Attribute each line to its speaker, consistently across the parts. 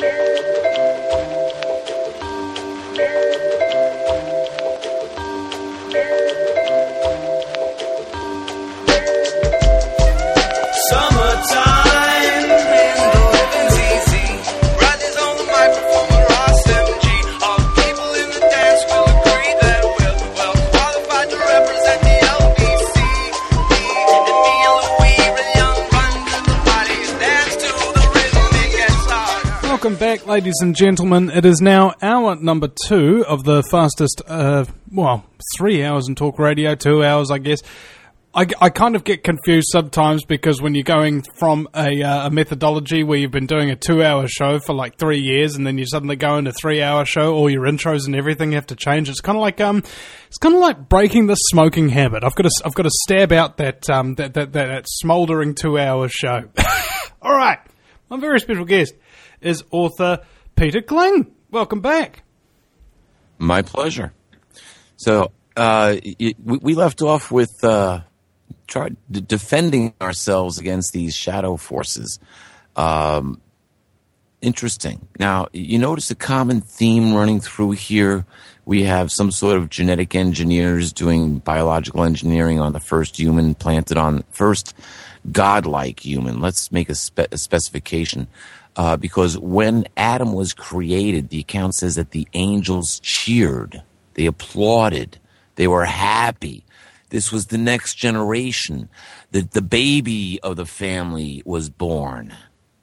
Speaker 1: Welcome back, ladies and gentlemen. It is now hour number 2 of the fastest, 3 hours in talk radio, 2 hours, I guess. I kind of get confused sometimes because when you're going from a methodology where you've been doing a 2-hour show for like 3 years and then you suddenly go into a 3-hour show, all your intros and everything have to change. It's kind of like breaking the smoking habit. I've got to stab out that smouldering 2-hour show. All right, my very special guest is author Peter Kling. Welcome back.
Speaker 2: My pleasure. So we left off with defending ourselves against these shadow forces. Interesting. Now, you notice a common theme running through here. We have some sort of genetic engineers doing biological engineering on the first human planted on first godlike human. Let's make a specification. Because when Adam was created, the account says that the angels cheered, they applauded, they were happy. This was the next generation. The baby of the family was born.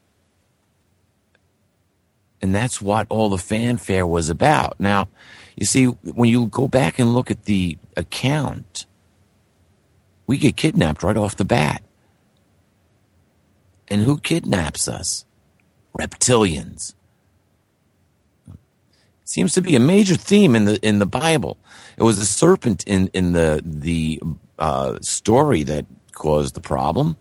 Speaker 2: And that's what all the fanfare was about. Now, you see, when you go back and look at the account, we get kidnapped right off the bat. And who kidnaps us? Reptilians. Seems to be a major theme in the Bible. It was a serpent in the story that caused the problem.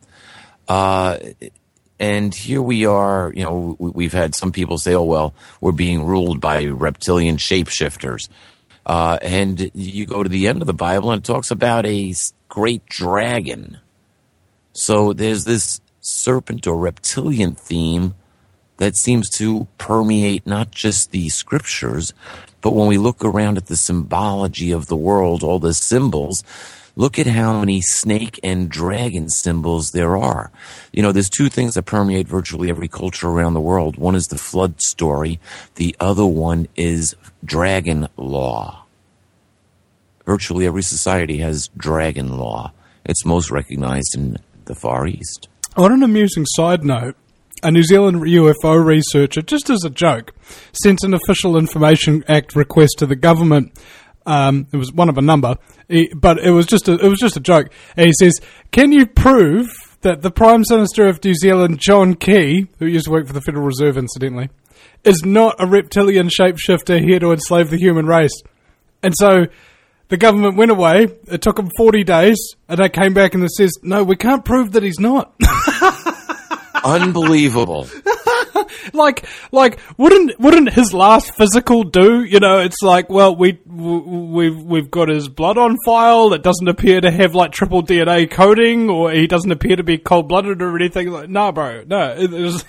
Speaker 2: And here we are, you know, we've had some people say, oh, well, we're being ruled by reptilian shapeshifters. And you go to the end of the Bible and it talks about a great dragon. So there's this serpent or reptilian theme that seems to permeate not just the scriptures, but when we look around at the symbology of the world, all the symbols, look at how many snake and dragon symbols there are. You know, there's two things that permeate virtually every culture around the world. One is the flood story. The other one is dragon law. Virtually every society has dragon law. It's most recognized in the Far East.
Speaker 1: On an amusing side note, a New Zealand UFO researcher, just as a joke, sent an Official Information Act request to the government. It was one of a number, but it was just a joke. And he says, "Can you prove that the Prime Minister of New Zealand, John Key, who used to work for the Federal Reserve, incidentally, is not a reptilian shapeshifter here to enslave the human race?" And so the government went away. It took them 40 days, and they came back and it says, "No, we can't prove that he's not."
Speaker 2: Unbelievable.
Speaker 1: like wouldn't his last physical do? You know, it's like, well, we've got his blood on file. It doesn't appear to have like triple DNA coding, or he doesn't appear to be cold-blooded or anything. Like, no, bro, no. We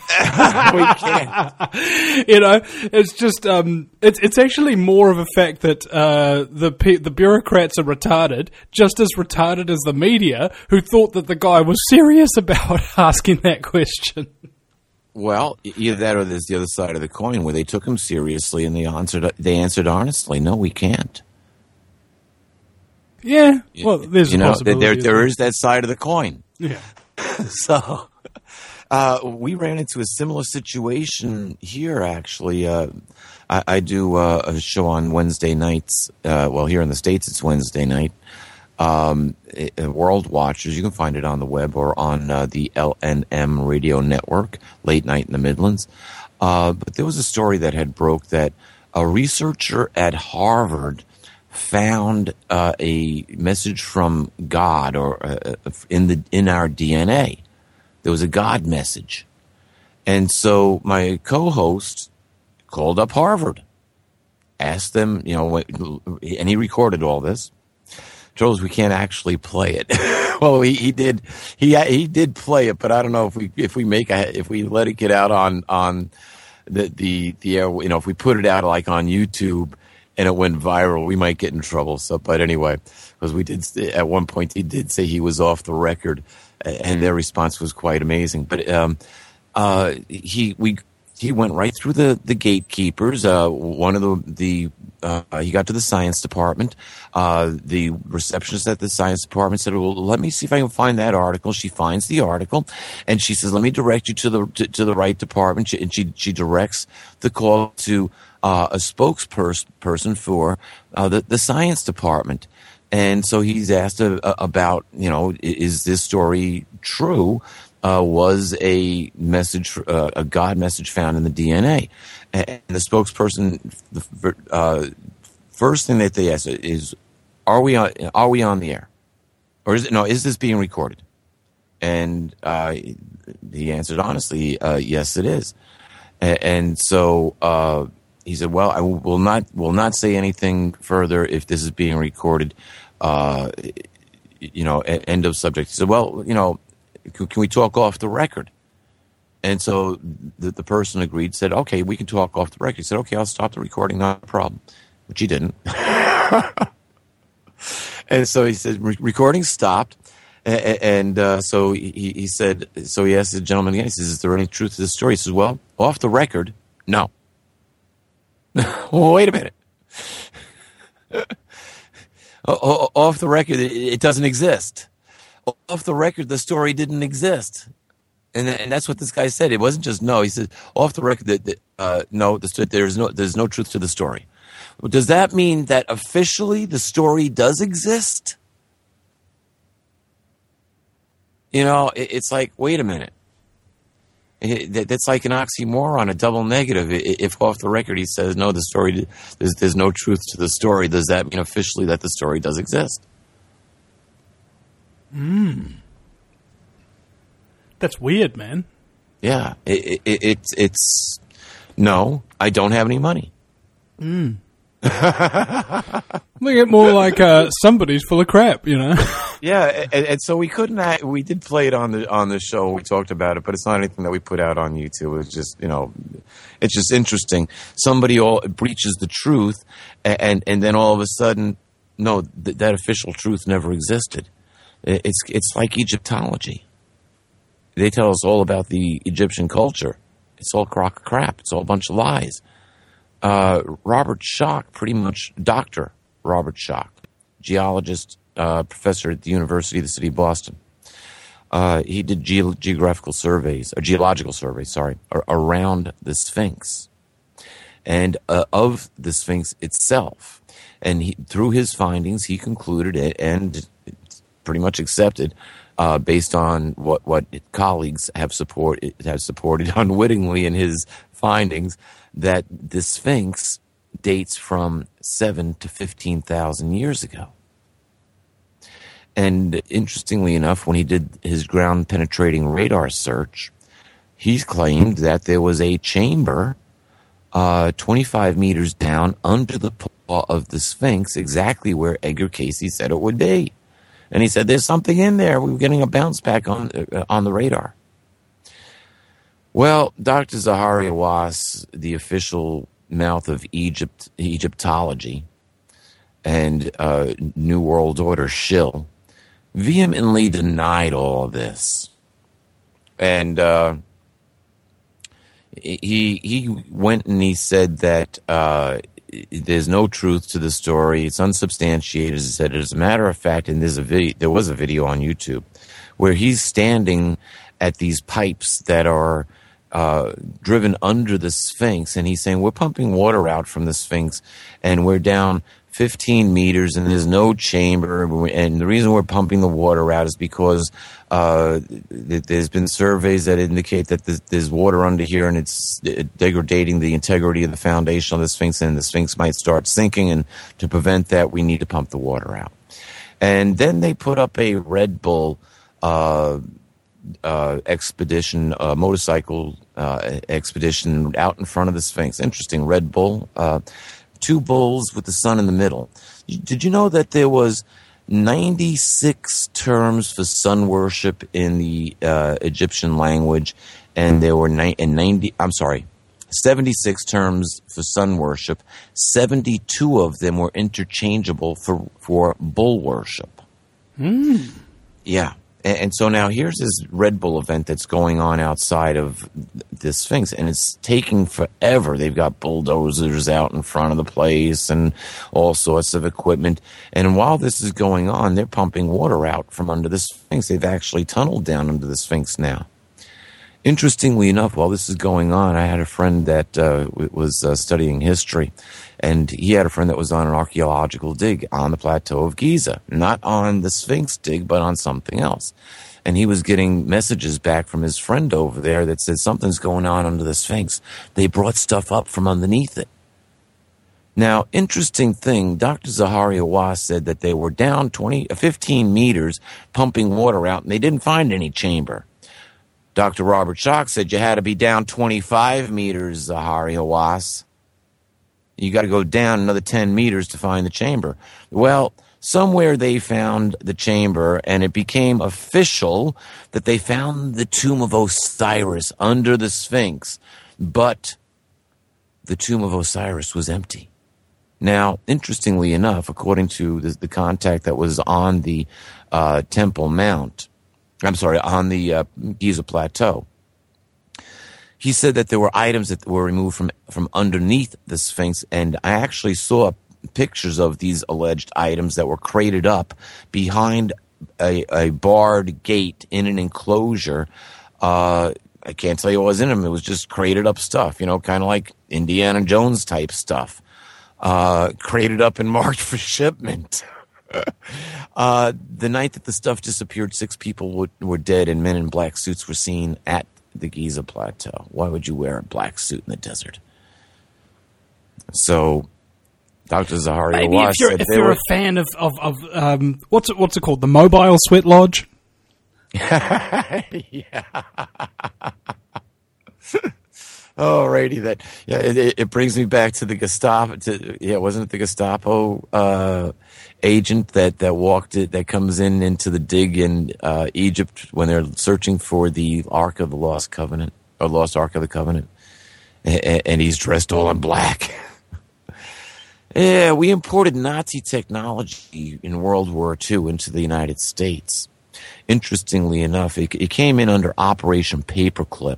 Speaker 1: can't. You know, it's just it's actually more of a fact that the bureaucrats are retarded, just as retarded as the media, who thought that the guy was serious about asking that question.
Speaker 2: Well, either that or there's the other side of the coin where they took him seriously and they answered honestly, no, we can't.
Speaker 1: Yeah, well, there's a possibility.
Speaker 2: There is that side of the coin.
Speaker 1: Yeah.
Speaker 2: So we ran into a similar situation here, actually. I do a show on Wednesday nights. Well, here in the States, it's Wednesday night. World Watchers, you can find it on the web or on the LNM radio network, late night in the Midlands. But there was a story that had broke that a researcher at Harvard found a message from God or in our DNA. There was a God message. And so my co-host called up Harvard, asked them, you know, and he recorded all this. Trouble is we can't actually play it. Well, he did play it, but I don't know if we let it get out on if we put it out like on YouTube and it went viral, we might get in trouble. So, but anyway, because we did at one point, he did say he was off the record, and their response was quite amazing. But he went right through the gatekeepers. One of he got to the science department. The receptionist at the science department said, "Well, let me see if I can find that article." She finds the article, and she says, "Let me direct you to the right department." She directs the call to a spokesperson for the science department. And so he's asked about, is this story true? Was a message, a God message found in the DNA? And the spokesperson, the first thing that they asked is, are we on the air? Or is this being recorded? And he answered honestly, yes, it is. And so he said, well, I will not say anything further if this is being recorded. End of subject. He said, well, can we talk off the record? And so the person agreed, said, okay, we can talk off the record. He said, okay, I'll stop the recording, not a problem. Which he didn't. And so he said, recording stopped. And so he said, so he asked the gentleman again, he says, is there any truth to this story? He says, well, off the record, no. Well, wait a minute. Off the record, it doesn't exist. Off the record, the story didn't exist. And that's what this guy said. It wasn't just no. He said, off the record, no, there's no truth to the story. Well, does that mean that officially the story does exist? It's like, wait a minute. That's like an oxymoron, a double negative. If off the record he says, no, the story, there's no truth to the story, does that mean officially that the story does exist?
Speaker 1: That's weird, man.
Speaker 2: Yeah, it's no, I don't have any money.
Speaker 1: Look at more like somebody's full of crap,
Speaker 2: Yeah, and so we couldn't. We did play it on the show. We talked about it, but it's not anything that we put out on YouTube. It's just it's just interesting. Somebody breaches the truth, and then all of a sudden, no, that official truth never existed. It's like Egyptology. They tell us all about the Egyptian culture. It's all crock of crap. It's all a bunch of lies. Robert Schoch, Dr. Robert Schoch, geologist, professor at the University of the City of Boston. He did geological surveys around the Sphinx and of the Sphinx itself. And through his findings, he concluded it and pretty much accepted, based on what colleagues have supported unwittingly in his findings, that the Sphinx dates from 7,000 to 15,000 years ago. And interestingly enough, when he did his ground-penetrating radar search, he claimed that there was a chamber 25 meters down under the paw of the Sphinx, exactly where Edgar Cayce said it would be. And he said, there's something in there. We were getting a bounce back on the radar. Well, Dr. Zaharia Hawass, the official mouth of Egyptology and New World Order shill, vehemently denied all of this. And he went and he said that there's no truth to the story. It's unsubstantiated. He said, as a matter of fact, and there was a video on YouTube where he's standing at these pipes that are driven under the Sphinx, and he's saying, we're pumping water out from the Sphinx, and we're down 15 meters, and there's no chamber, and the reason we're pumping the water out is because there's been surveys that indicate that there's water under here, and it's degrading the integrity of the foundation of the Sphinx, and the Sphinx might start sinking, and to prevent that, we need to pump the water out. And then they put up a Red Bull expedition, motorcycle expedition out in front of the Sphinx. Interesting, Red Bull. Two bulls with the sun in the middle. Did you know that there was 96 terms for sun worship in the Egyptian language, and there were 76 terms for sun worship. 72 of them were interchangeable for bull worship. Yeah. And so now here's this Red Bull event that's going on outside of the Sphinx, and it's taking forever. They've got bulldozers out in front of the place and all sorts of equipment. And while this is going on, they're pumping water out from under the Sphinx. They've actually tunneled down under the Sphinx now. Interestingly enough, while this is going on, I had a friend that was studying history, and he had a friend that was on an archaeological dig on the plateau of Giza. Not on the Sphinx dig, but on something else. And he was getting messages back from his friend over there that said something's going on under the Sphinx. They brought stuff up from underneath it. Now, interesting thing, Dr. Zaharia Hawass said that they were down 15 meters pumping water out, and they didn't find any chamber. Dr. Robert Schoch said you had to be down 25 meters, Zaharia Hawass. You got to go down another 10 meters to find the chamber. Well, somewhere they found the chamber, and it became official that they found the tomb of Osiris under the Sphinx. But the tomb of Osiris was empty. Now, interestingly enough, according to the contact that was on the Temple Mount, on the Giza Plateau, he said that there were items that were removed from underneath the Sphinx, and I actually saw pictures of these alleged items that were crated up behind a barred gate in an enclosure. I can't tell you what was in them. It was just crated up stuff, kind of like Indiana Jones type stuff, crated up and marked for shipment. The night that the stuff disappeared, 6 people were dead, and men in black suits were seen at the Giza Plateau. Why would you wear a black suit in the desert? So, Dr. Zaharia Hawass said
Speaker 1: if you're a fan of what's it called, the Mobile Sweat Lodge?
Speaker 2: Yeah. Alrighty, it brings me back to the Gestapo. Wasn't it the Gestapo agent that comes into the dig in Egypt when they're searching for the Ark of the Lost Covenant, or Lost Ark of the Covenant, and he's dressed all in black. Yeah, we imported Nazi technology in World War II into the United States. Interestingly enough, it came in under Operation Paperclip.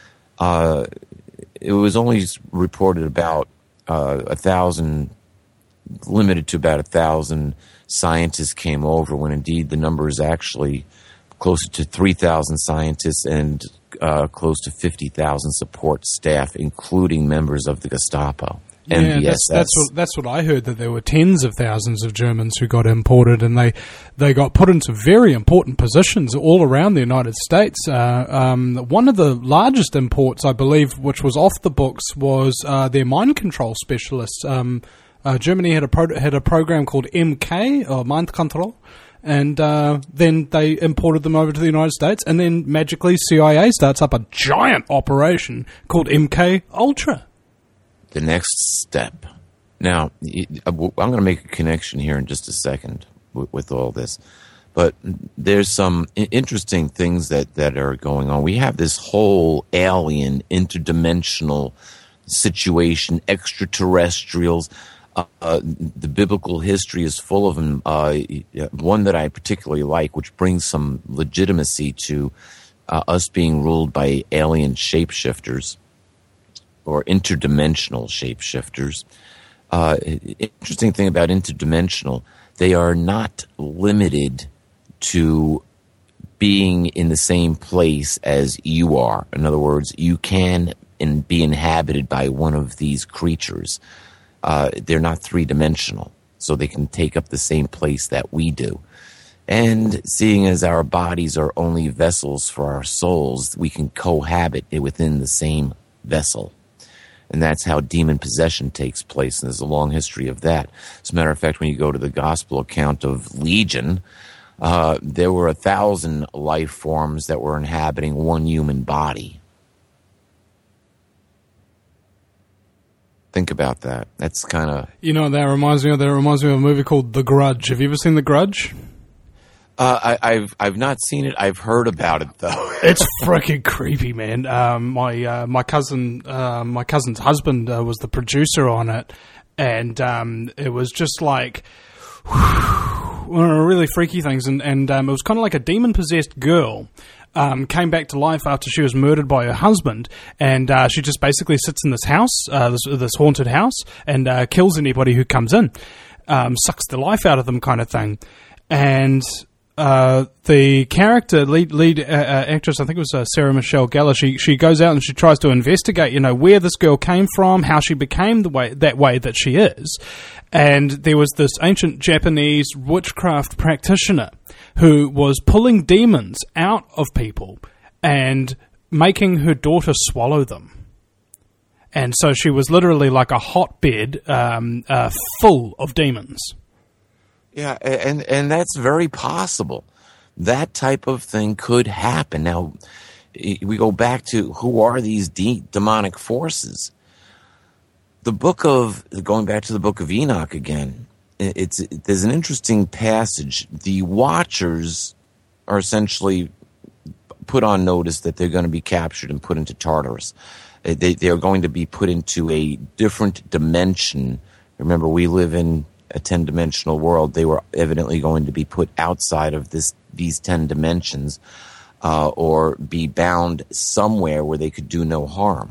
Speaker 2: It was only reported about 1,000, limited to about 1,000 scientists came over, when indeed the number is actually closer to 3,000 scientists and close to 50,000 support staff, including members of the Gestapo.
Speaker 1: Yeah, that's what I heard, that there were tens of thousands of Germans who got imported, and they got put into very important positions all around the United States. One of the largest imports, I believe, which was off the books, was their mind control specialists. Germany had a program called MK, or Mind Control, and then they imported them over to the United States, and then magically CIA starts up a giant operation called MK Ultra.
Speaker 2: The next step. Now, I'm going to make a connection here in just a second with all this, but there's some interesting things that are going on. We have this whole alien, interdimensional situation, extraterrestrials. The biblical history is full of them. One that I particularly like, which brings some legitimacy to us being ruled by alien shapeshifters, or interdimensional shapeshifters. Interesting thing about interdimensional, they are not limited to being in the same place as you are. In other words, you can be inhabited by one of these creatures. They're not three-dimensional, so they can take up the same place that we do. And seeing as our bodies are only vessels for our souls, we can cohabit within the same vessel. And that's how demon possession takes place, and there's a long history of that. As a matter of fact, when you go to the gospel account of Legion, there were 1,000 life forms that were inhabiting one human body. Think about that. That's kind of...
Speaker 1: That reminds me of a movie called The Grudge. Have you ever seen The Grudge?
Speaker 2: I've not seen it. I've heard about it though.
Speaker 1: It's freaking creepy, man. My cousin's husband was the producer on it, and it was just like one of the really freaky things. And it was kind of like a demon possessed girl. Came back to life after she was murdered by her husband, and she just basically sits in this house, this haunted house, and kills anybody who comes in, sucks the life out of them, kind of thing. And the character, lead actress, I think it was Sarah Michelle Gellar, she goes out and she tries to investigate, where this girl came from, how she became that way that she is. And there was this ancient Japanese witchcraft practitioner who was pulling demons out of people and making her daughter swallow them. And so she was literally like a hotbed full of demons.
Speaker 2: Yeah, and that's very possible. That type of thing could happen. Now, we go back to who are these demonic forces? Going back to the book of Enoch again, there's an interesting passage. The Watchers are essentially put on notice that they're going to be captured and put into Tartarus. They are going to be put into a different dimension. Remember, we live in a 10-dimensional world. They were evidently going to be put outside of these 10 dimensions, or be bound somewhere where they could do no harm.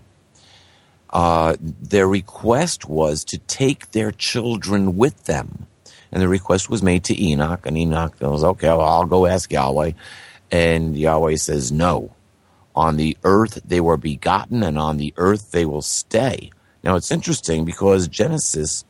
Speaker 2: Their request was to take their children with them. And the request was made to Enoch, and Enoch goes, okay, well, I'll go ask Yahweh. And Yahweh says, no. On the earth they were begotten, and on the earth they will stay. Now, it's interesting because Genesis,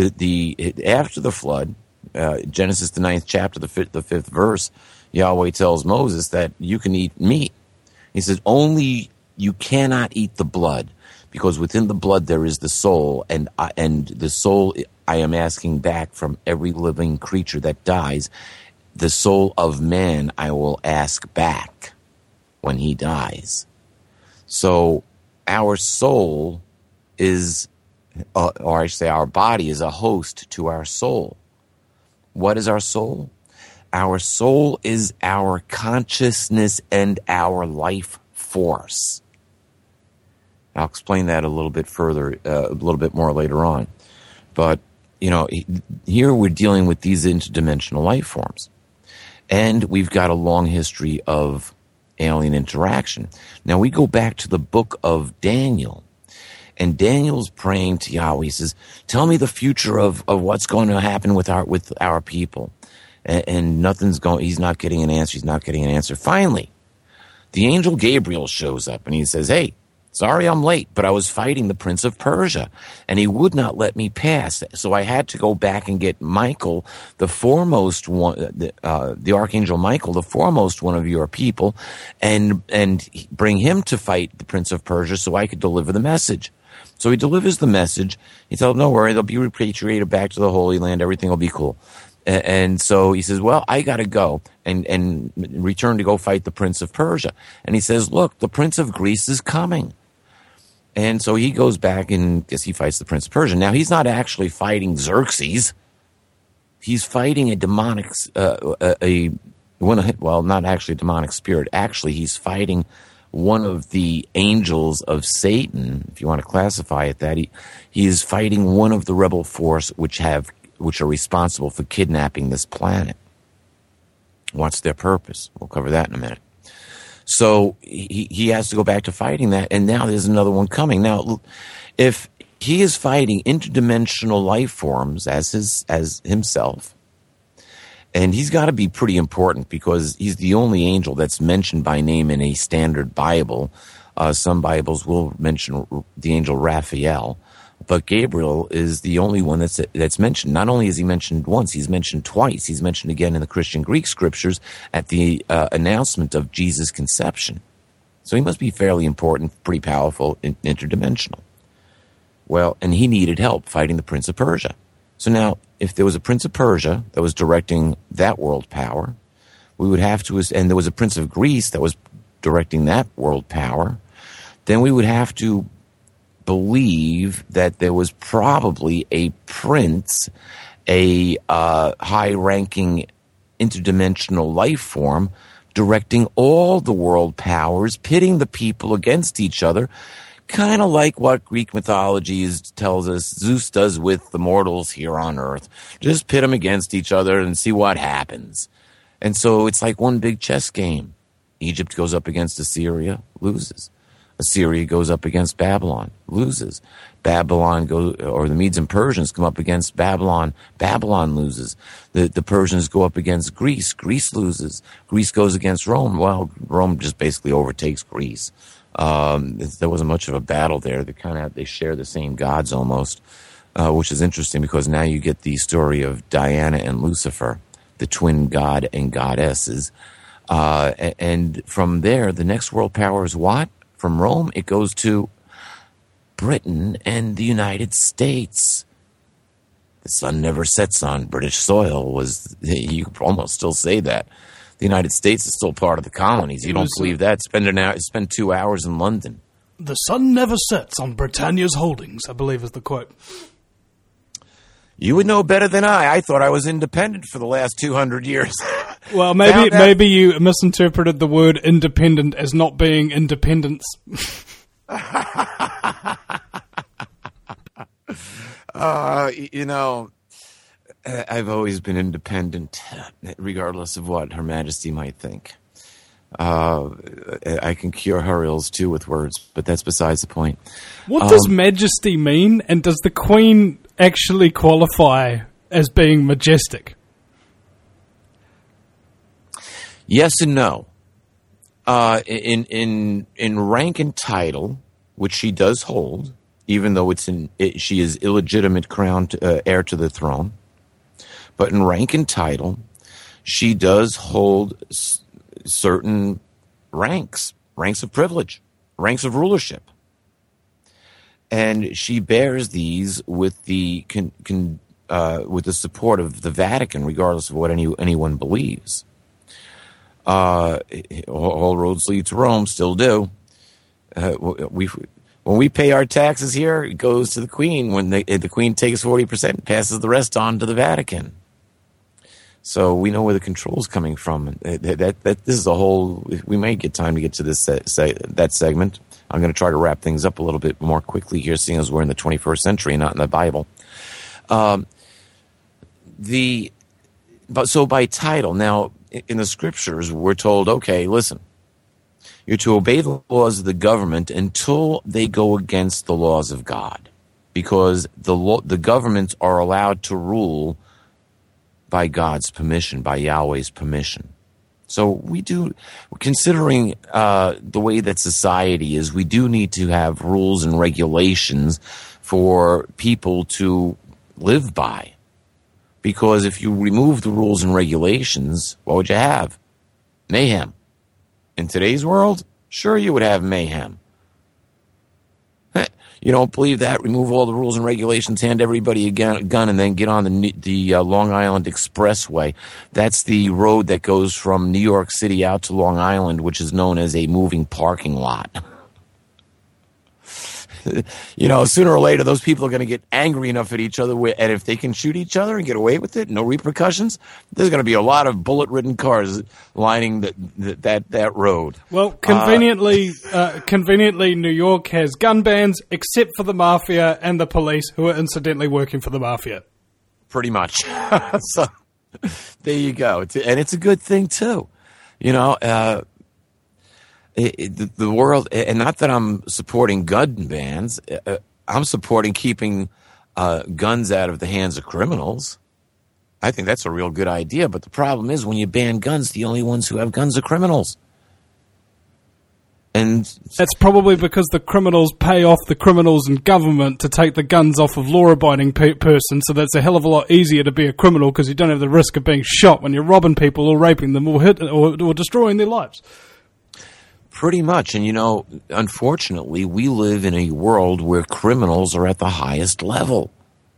Speaker 2: after the flood, Genesis, the 9th chapter, the 5th verse, Yahweh tells Moses that you can eat meat. He says, only you cannot eat the blood, because within the blood there is the soul, and the soul I am asking back from every living creature that dies. The soul of man I will ask back when he dies. So our soul is, or I should say our body is a host to our soul. What is our soul? Our soul is our consciousness and our life force. I'll explain that a little bit further, a little bit more later on. But, here we're dealing with these interdimensional life forms. And we've got a long history of alien interaction. Now, we go back to the book of Daniel. And Daniel's praying to Yahweh. He says, tell me the future of what's going to happen with our people. And nothing's going, he's not getting an answer. Finally, the angel Gabriel shows up and he says, hey, sorry I'm late, but I was fighting the Prince of Persia, and he would not let me pass. So I had to go back and get Michael, the foremost one, the Archangel Michael, the foremost one of your people, and bring him to fight the Prince of Persia so I could deliver the message. So he delivers the message. He tells them, don't worry, they'll be repatriated back to the Holy Land. Everything will be cool. And so he says, well, I got to go and return to go fight the Prince of Persia. And he says, look, the Prince of Greece is coming. And so he goes back and guess he fights the Prince of Persia. Now, he's not actually fighting Xerxes. He's fighting a demonic, not actually a demonic spirit. Actually, he's fighting one of the angels of Satan, if you want to classify it that. He is fighting one of the rebel force which are responsible for kidnapping this planet. What's their purpose? We'll cover that in a minute. So he has to go back to fighting that, and now there's another one coming. Now, if he is fighting interdimensional life forms as himself, and he's got to be pretty important because he's the only angel that's mentioned by name in a standard Bible. Some Bibles will mention the angel Raphael, but Gabriel is the only one that's mentioned. Not only is he mentioned once, he's mentioned twice. He's mentioned again in the Christian Greek scriptures at the announcement of Jesus' conception. So he must be fairly important, pretty powerful, interdimensional. Well, and he needed help fighting the Prince of Persia. So now, if there was a Prince of Persia that was directing that world power, we would have to, and there was a Prince of Greece that was directing that world power, then we would have to believe that there was probably a prince, a high-ranking interdimensional life form directing all the world powers, pitting the people against each other, kind of like what Greek mythology tells us Zeus does with the mortals here on Earth. Just pit them against each other and see what happens. And so it's like one big chess game. Egypt goes up against Assyria, loses. Assyria goes up against Babylon, loses. Or the Medes and Persians come up against Babylon, Babylon loses. The Persians go up against Greece, Greece loses. Greece goes against Rome. Well, Rome just basically overtakes Greece. There wasn't much of a battle there. They share the same gods almost, which is interesting because now you get the story of Diana and Lucifer, the twin god and goddesses. And from there, the next world power is what? From Rome, it goes to Britain and the United States. The sun never sets on British soil you could almost still say that. The United States is still part of the colonies. You don't believe that? Spend 2 hours in London.
Speaker 1: The sun never sets on Britannia's holdings, I believe is the quote.
Speaker 2: You would know better than I. I thought I was independent for the last 200 years.
Speaker 1: Well, maybe you misinterpreted the word independent as not being independence.
Speaker 2: I've always been independent, regardless of what Her Majesty might think. I can cure her ills, too, with words, but that's besides the point.
Speaker 1: What does majesty mean, and does the Queen actually qualify as being majestic?
Speaker 2: Yes and no. In rank and title, which she does hold, even though she is illegitimate crowned heir to the throne, but in rank and title, she does hold certain ranks of privilege, ranks of rulership, and she bears these with the support of the Vatican, regardless of what anyone believes. All roads lead to Rome, still do. When we pay our taxes here, it goes to the Queen. When the Queen takes 40% and passes the rest on to the Vatican. So we know where the control's coming from. This is a whole. We may get time to get to that segment. I'm going to try to wrap things up a little bit more quickly here, seeing as we're in the 21st century, not in the Bible. So by title, now in the scriptures, we're told, okay, listen, you're to obey the laws of the government until they go against the laws of God, because the governments are allowed to rule by God's permission, by Yahweh's permission. So we do, considering the way that society is, we do need to have rules and regulations for people to live by. Because if you remove the rules and regulations, what would you have? Mayhem. In today's world, sure you would have mayhem. You don't believe that? Remove all the rules and regulations, hand everybody a gun, and then get on the Long Island Expressway. That's the road that goes from New York City out to Long Island, which is known as a moving parking lot. Sooner or later, those people are going to get angry enough at each other, and if they can shoot each other and get away with it, no repercussions, there's going to be a lot of bullet-ridden cars lining that road.
Speaker 1: Well, conveniently, New York has gun bans, except for the mafia and the police, who are incidentally working for the mafia.
Speaker 2: Pretty much. So there you go, and it's a good thing too. The world, and not that I'm supporting gun bans, I'm supporting keeping guns out of the hands of criminals. I think that's a real good idea, but the problem is when you ban guns, the only ones who have guns are criminals. And
Speaker 1: that's probably because the criminals pay off the criminals and government to take the guns off of law-abiding person, so that's a hell of a lot easier to be a criminal because you don't have the risk of being shot when you're robbing people or raping them or destroying their lives.
Speaker 2: Pretty much. And, unfortunately, we live in a world where criminals are at the highest level.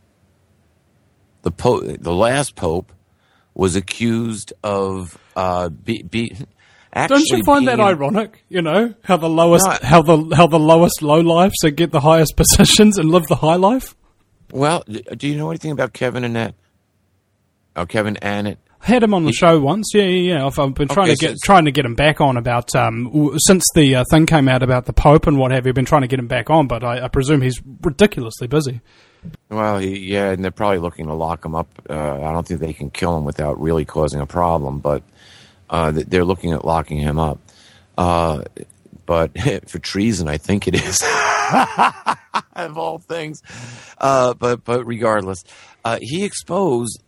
Speaker 2: The last pope was accused of
Speaker 1: don't you find that ironic? How the lowest low lives get the highest positions and live the high life.
Speaker 2: Well, do you know anything about Kevin Annett? Oh, Kevin Annett.
Speaker 1: Had him on the show once. Yeah. I've been trying to get him back on about since the thing came out about the Pope and what have you. Been trying to get him back on, but I presume he's ridiculously busy.
Speaker 2: Well, and they're probably looking to lock him up. I don't think they can kill him without really causing a problem, but they're looking at locking him up. But for treason, I think it is, of all things. But regardless, he exposed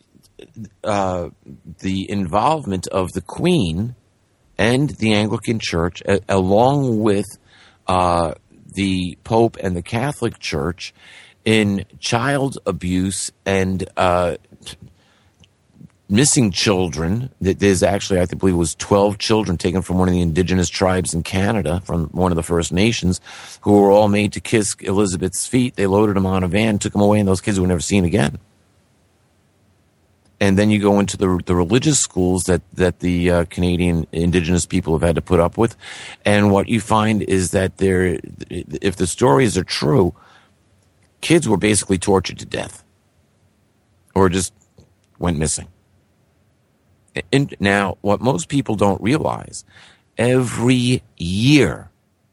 Speaker 2: the involvement of the Queen and the Anglican Church, along with the Pope and the Catholic Church, in child abuse and missing children. There's actually, I believe it was 12 children taken from one of the indigenous tribes in Canada, from one of the First Nations, who were all made to kiss Elizabeth's feet. They loaded them on a van, took them away, and those kids were never seen again. And then you go into the religious schools that the Canadian indigenous people have had to put up with. And what you find is that if the stories are true, kids were basically tortured to death or just went missing. And now, what most people don't realize, every year,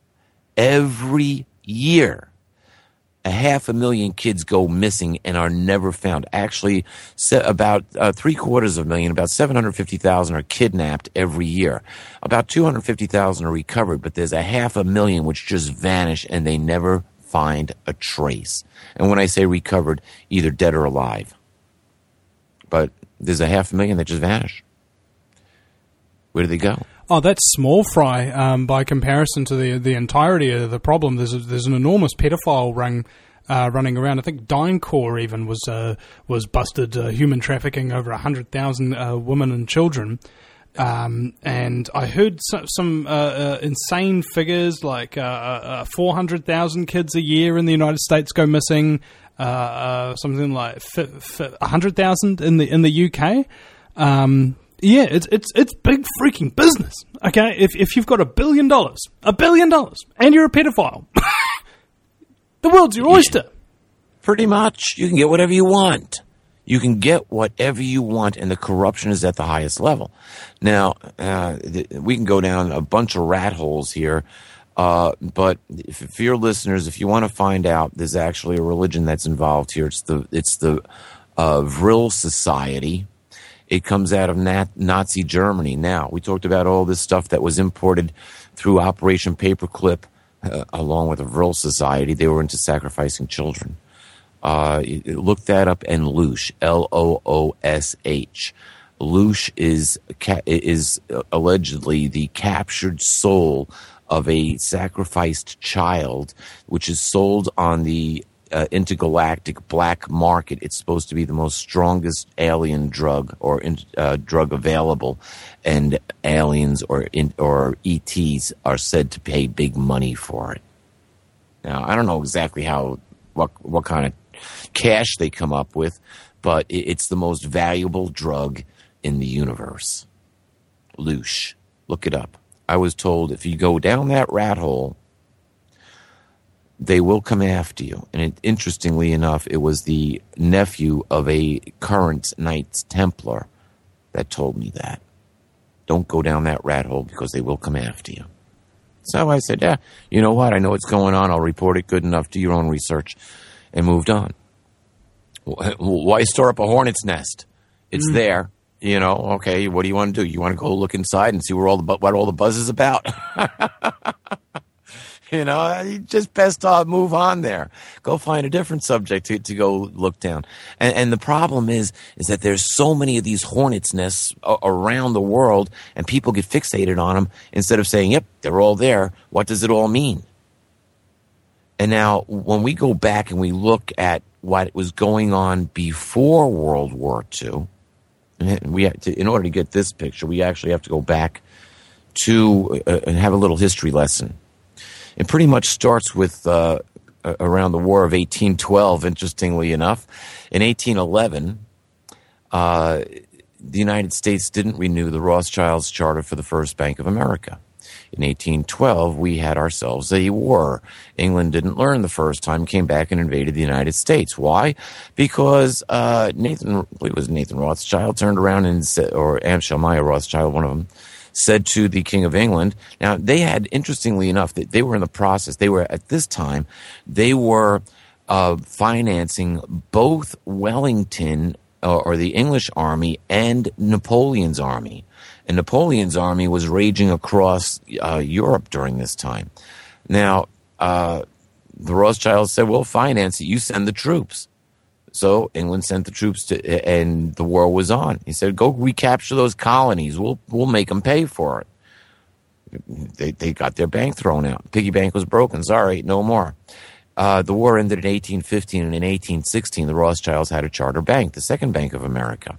Speaker 2: 500,000 kids go missing and are never found. Actually, about 750,000, about 750,000 are kidnapped every year. About 250,000 are recovered, but there's 500,000 which just vanish and they never find a trace. And when I say recovered, either dead or alive. But there's 500,000 that just vanish. Where do they go?
Speaker 1: Oh, that's small fry by comparison to the entirety of the problem. There's an enormous pedophile ring running around. I think DynCorp even was busted human trafficking over 100,000 women and children. And I heard some insane figures like 400,000 kids a year in the United States go missing. Something like 100,000 in the UK. Yeah, it's big freaking business. Okay, if you've got $1 billion, and you're a pedophile, the world's your oyster.
Speaker 2: Pretty much, you can get whatever you want. You can get whatever you want, and the corruption is at the highest level. Now, we can go down a bunch of rat holes here, but for your listeners, if you want to find out, there's actually a religion that's involved here. It's the Vril Society. It comes out of Nazi Germany. Now, we talked about all this stuff that was imported through Operation Paperclip, along with the Vril Society. They were into sacrificing children. Look that up, and Loosh, Loosh. Loosh is allegedly the captured soul of a sacrificed child, which is sold on the intergalactic black market. It's supposed to be the most strongest alien drug or drug available, and aliens or ETs are said to pay big money for it. Now, I don't know exactly what kind of cash they come up with, but it's the most valuable drug in the universe. Loosh. Look it up. I was told if you go down that rat hole, they will come after you. And interestingly enough, it was the nephew of a current Knights Templar that told me that. Don't go down that rat hole because they will come after you. So I said, yeah, you know what? I know what's going on. I'll report it. Good enough. Do your own research. And moved on. Why store up a hornet's nest? It's there. You know, okay, what do you want to do? You want to go look inside and see what all the buzz is about? You know, you just best move on there. Go find a different subject to go look down. And the problem is that there's so many of these hornet's nests around the world, and people get fixated on them instead of saying, yep, they're all there. What does it all mean? And now, when we go back and we look at what was going on before World War II, in order to get this picture, we actually have to go back to and have a little history lesson. It pretty much starts with around the War of 1812, interestingly enough. In 1811, the United States didn't renew the Rothschilds Charter for the First Bank of America. In 1812, we had ourselves a war. England didn't learn the first time, came back and invaded the United States. Why? Because Nathan Rothschild turned around and said, or Amschelmeyer Rothschild, one of them, said to the King of England. Now, they had, interestingly enough, that they were in the process. They were, at this time, they were financing both Wellington, or the English army, and Napoleon's army. And Napoleon's army was raging across Europe during this time. Now, the Rothschilds said, we'll finance it. You send the troops. So England sent the troops and the war was on. He said, go recapture those colonies. We'll make them pay for it. They got their bank thrown out. Piggy bank was broken. Sorry, no more. The war ended in 1815, and in 1816, the Rothschilds had a charter bank, the Second Bank of America.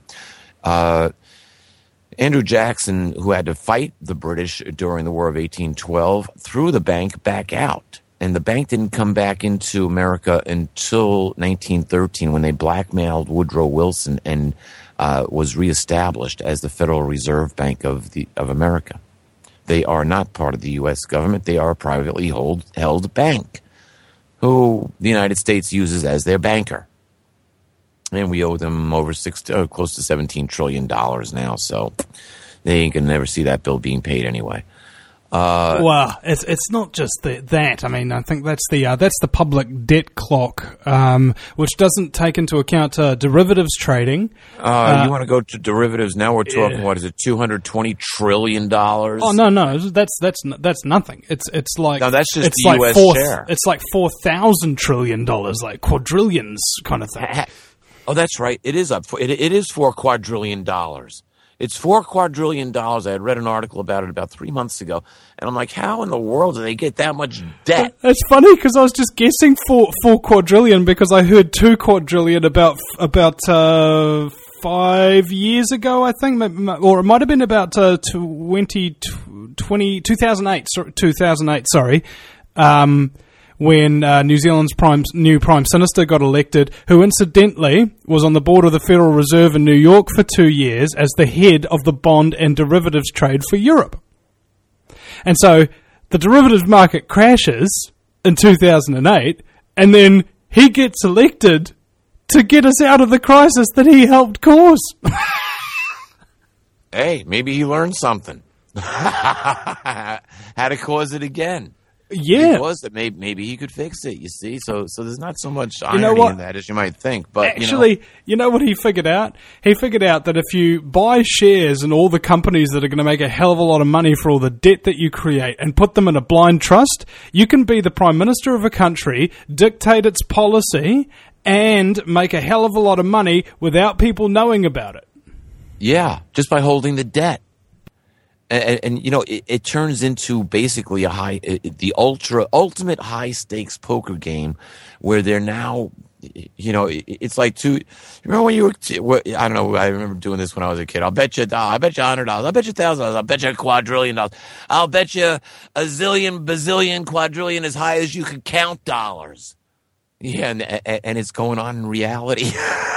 Speaker 2: Andrew Jackson, who had to fight the British during the War of 1812, threw the bank back out. And the bank didn't come back into America until 1913, when they blackmailed Woodrow Wilson and was reestablished as the Federal Reserve Bank of America. They are not part of the U.S. government. They are a privately held bank, who the United States uses as their banker. And we owe them over close to $17 trillion now, so they ain't gonna never see that bill being paid anyway.
Speaker 1: Well, it's not just that. I mean, I think that's the public debt clock, which doesn't take into account derivatives trading.
Speaker 2: You want to go to derivatives now? We're talking, what is it, $220 trillion?
Speaker 1: Oh no, that's nothing. It's like,
Speaker 2: no, that's just
Speaker 1: it's
Speaker 2: the
Speaker 1: like
Speaker 2: U.S. share.
Speaker 1: It's like $4,000 trillion, like quadrillions kind of thing.
Speaker 2: Oh, that's right. It is up. It is $4 quadrillion. It's $4 quadrillion. I had read an article about it about 3 months ago, and I'm like, how in the world do they get that much debt?
Speaker 1: It's funny because I was just guessing four quadrillion because I heard 2 quadrillion about 5 years ago, I think, or it might have been about 2008. Sorry. When New Zealand's new Prime Minister got elected, who incidentally was on the board of the Federal Reserve in New York for 2 years as the head of the bond and derivatives trade for Europe. And so the derivatives market crashes in 2008, and then he gets elected to get us out of the crisis that he helped cause.
Speaker 2: Hey, maybe he learned something. How to cause it again.
Speaker 1: Yeah,
Speaker 2: it was that maybe he could fix it. You see, so there's not so much irony in that as you might think. But
Speaker 1: actually, you know what he figured out? He figured out that if you buy shares in all the companies that are going to make a hell of a lot of money for all the debt that you create and put them in a blind trust, you can be the prime minister of a country, dictate its policy, and make a hell of a lot of money without people knowing about it.
Speaker 2: Yeah, just by holding the debt. And you know, it turns into basically the ultimate high stakes poker game, where they're now, you know, it's like remember when you were, I don't know, I remember doing this when I was a kid. I'll bet you $100. I'll bet you $1,000. I'll bet you $1 quadrillion. I'll bet you a zillion, bazillion, quadrillion, as high as you can count dollars. Yeah, and it's going on in reality.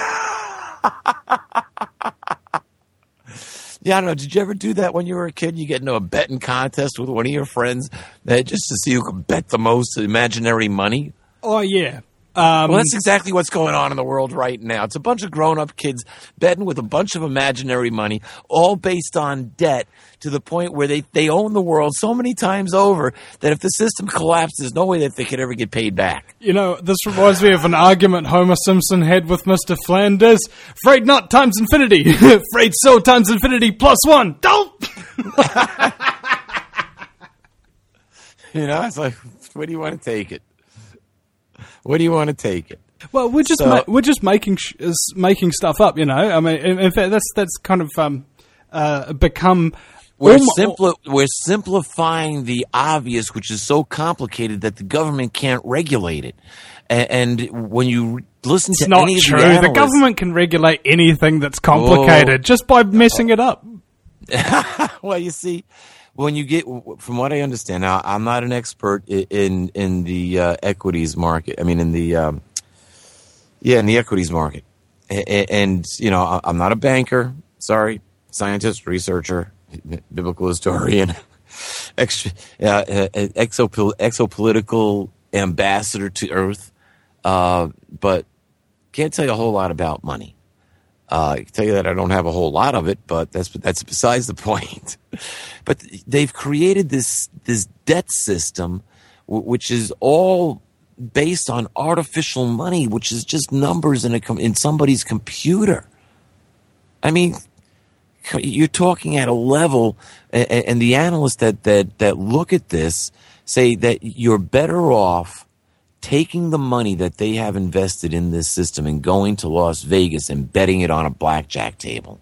Speaker 2: Yeah, I don't know. Did you ever do that when you were a kid? You get into a betting contest with one of your friends just to see who could bet the most imaginary money?
Speaker 1: Oh, yeah.
Speaker 2: Well, that's exactly what's going on in the world right now. It's a bunch of grown-up kids betting with a bunch of imaginary money, all based on debt, to the point where they own the world so many times over that if the system collapses, there's no way that they could ever get paid back.
Speaker 1: You know, this reminds me of an argument Homer Simpson had with Mr. Flanders. Freight not times infinity. Freight so times infinity plus 1. Don't!
Speaker 2: You know, it's like, where do you want to take it? Where do you want to take it?
Speaker 1: Well, we're just making stuff up, you know. I mean, in fact, that's kind of become.
Speaker 2: We're simplifying the obvious, which is so complicated that the government can't regulate it. And when you listen to any of the analysts,
Speaker 1: the government can regulate anything that's complicated just by messing it up.
Speaker 2: Well, you see. When you get, from what I understand, now I'm not an expert in the equities market. I mean, in the equities market, and you know, I'm not a banker. Sorry, scientist, researcher, biblical historian, exopolitical ambassador to Earth, but can't tell you a whole lot about money. I can tell you that I don't have a whole lot of it, but that's besides the point. But they've created this debt system, which is all based on artificial money, which is just numbers in somebody's computer. I mean, you're talking at a level, and the analysts that look at this say that you're better off taking the money that they have invested in this system and going to Las Vegas and betting it on a blackjack table.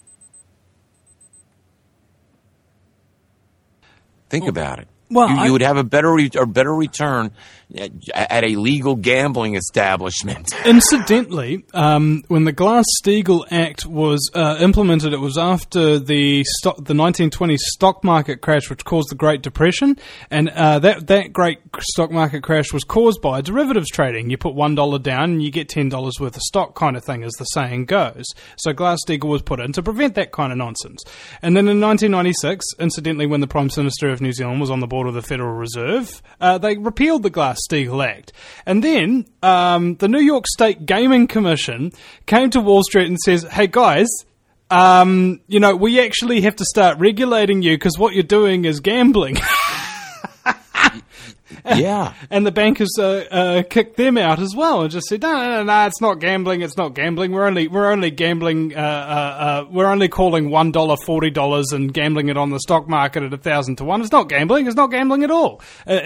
Speaker 2: Think about it.
Speaker 1: Well,
Speaker 2: you would have a better return at a legal gambling establishment.
Speaker 1: Incidentally, when the Glass-Steagall Act was implemented, it was after the 1920 stock market crash, which caused the Great Depression, and that great stock market crash was caused by derivatives trading. You put $1 down and you get $10 worth of stock, kind of thing, as the saying goes. So Glass-Steagall was put in to prevent that kind of nonsense. And then in 1996, incidentally, when the Prime Minister of New Zealand was on the board of the Federal Reserve, they repealed the Glass-Steagall Act. And then the New York State Gaming Commission came to Wall Street and says, hey guys, we actually have to start regulating you because what you're doing is gambling.
Speaker 2: Yeah.
Speaker 1: And the bankers kicked them out as well and just said, no, it's not gambling, it's not gambling. We're only gambling, we're only calling $1 $40 and gambling it on the stock market at 1,000 to 1. It's not gambling at all.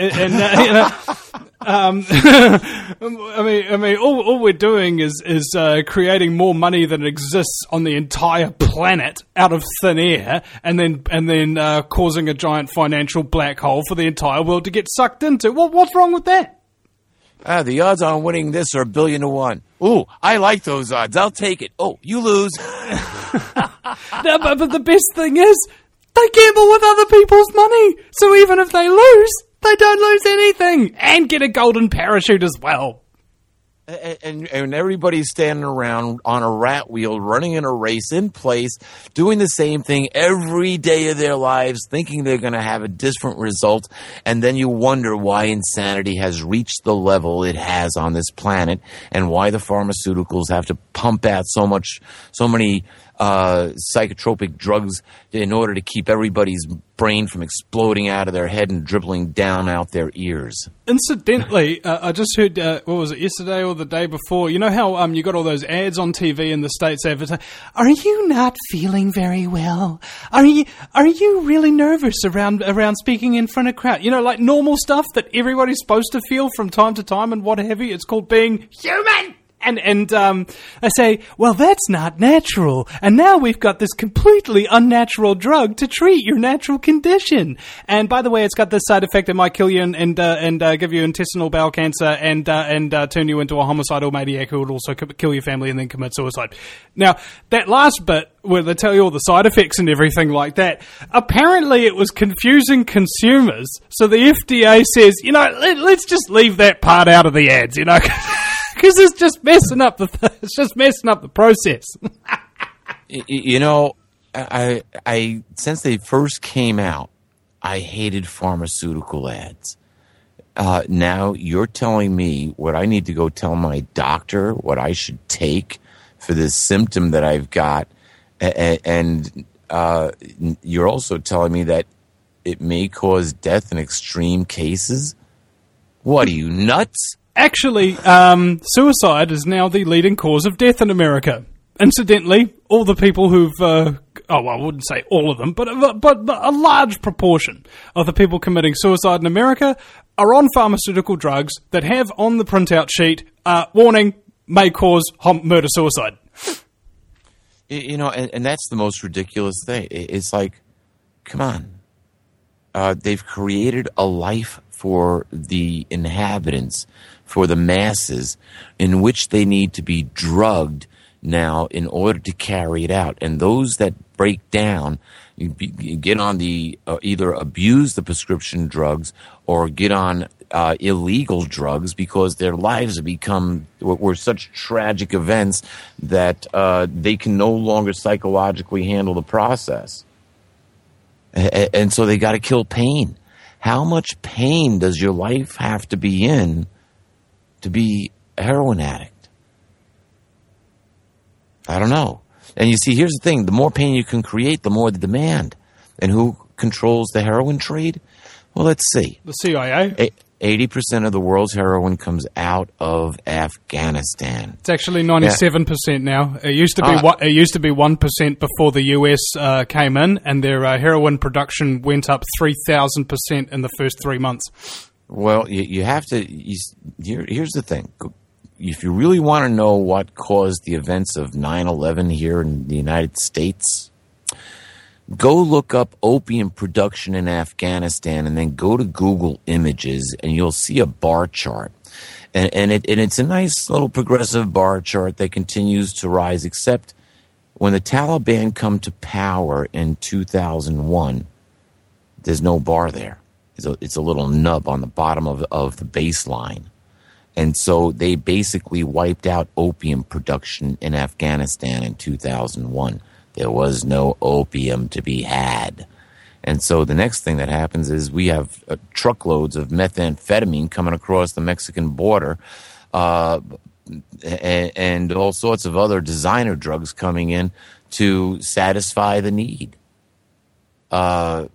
Speaker 1: I mean, all we're doing is creating more money than exists on the entire planet out of thin air, and then causing a giant financial black hole for the entire world to get sucked into. Well, what's wrong with that?
Speaker 2: The odds on winning this are 1 billion to 1. Ooh, I like those odds. I'll take it. Oh, you lose.
Speaker 1: No, but the best thing is, they gamble with other people's money. So even if they lose, they don't lose anything. And get a golden parachute as well.
Speaker 2: And everybody's standing around on a rat wheel, running in a race in place, doing the same thing every day of their lives, thinking they're going to have a different result. And then you wonder why insanity has reached the level it has on this planet, and why the pharmaceuticals have to pump out so many psychotropic drugs in order to keep everybody's brain from exploding out of their head and dribbling down out their ears.
Speaker 1: Incidentally, I just heard, what was it, yesterday or the day before, you know how you got all those ads on TV in the States advertising, are you not feeling very well? Are you really nervous around speaking in front of crowd? You know, like normal stuff that everybody's supposed to feel from time to time and what have you. It's called being human. And I say, well, that's not natural. And now we've got this completely unnatural drug to treat your natural condition. And by the way, it's got this side effect that might kill you and give you intestinal bowel cancer and turn you into a homicidal maniac who would also kill your family and then commit suicide. Now, that last bit where they tell you all the side effects and everything like that, apparently it was confusing consumers. So the FDA says, let's just leave that part out of the ads, because it's just messing up the process.
Speaker 2: I since they first came out, I hated pharmaceutical ads. Now you're telling me what I need to go tell my doctor, what I should take for this symptom that I've got, and you're also telling me that it may cause death in extreme cases. What are you, nuts?
Speaker 1: Actually, suicide is now the leading cause of death in America. Incidentally, all the people who've, I wouldn't say all of them, but a large proportion of the people committing suicide in America are on pharmaceutical drugs that have on the printout sheet, warning, may cause murder-suicide.
Speaker 2: And that's the most ridiculous thing. It's like, come on. They've created a life for the inhabitants, for the masses, in which they need to be drugged now in order to carry it out. And those that break down, you get on the either abuse the prescription drugs or get on illegal drugs because their lives have become were such tragic events that they can no longer psychologically handle the process. And so they got to kill pain. How much pain does your life have to be in to be a heroin addict? I don't know. And you see, here's the thing. The more pain you can create, the more the demand. And who controls the heroin trade? Well, let's see.
Speaker 1: The CIA.
Speaker 2: 80% of the world's heroin comes out of Afghanistan.
Speaker 1: It's actually 97% now. It used to be it used to be 1% before the US came in, and their heroin production went up 3,000% in the first 3 months.
Speaker 2: Well, you have to. Here's the thing. If you really want to know what caused the events of 9/11 here in the United States, go look up opium production in Afghanistan and then go to Google Images and you'll see a bar chart. And it's a nice little progressive bar chart that continues to rise, except when the Taliban come to power in 2001, there's no bar there. It's a little nub on the bottom of the baseline. And so they basically wiped out opium production in Afghanistan in 2001. There was no opium to be had. And so the next thing that happens is we have truckloads of methamphetamine coming across the Mexican border and all sorts of other designer drugs coming in to satisfy the need. All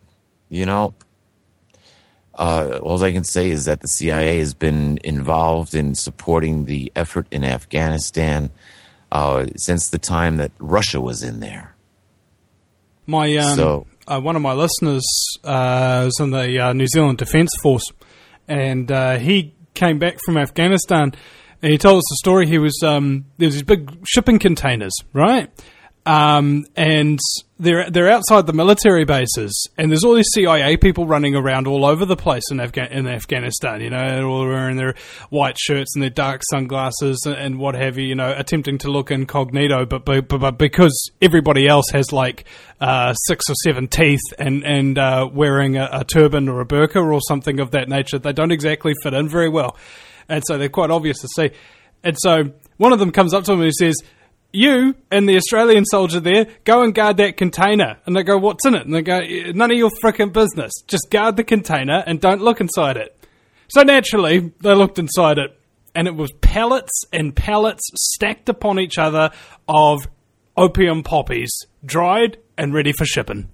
Speaker 2: I can say is that the CIA has been involved in supporting the effort in Afghanistan since the time that Russia was in there.
Speaker 1: One of my listeners was in the New Zealand Defence Force, and he came back from Afghanistan, and he told us the story. He was there was these big shipping containers, right? And they're outside the military bases, and there's all these CIA people running around all over the place in Afghanistan. They're all wearing their white shirts and their dark sunglasses and what have you. Attempting to look incognito, but because everybody else has like 6 or 7 teeth and wearing a turban or a burqa or something of that nature, they don't exactly fit in very well, and so they're quite obvious to see. And so one of them comes up to him and he says, "You and the Australian soldier there, go and guard that container." And they go, "What's in it?" And they go, "None of your frickin' business. Just guard the container and don't look inside it." So naturally, they looked inside it, and it was pallets and pallets stacked upon each other of opium poppies, dried and ready for shipping.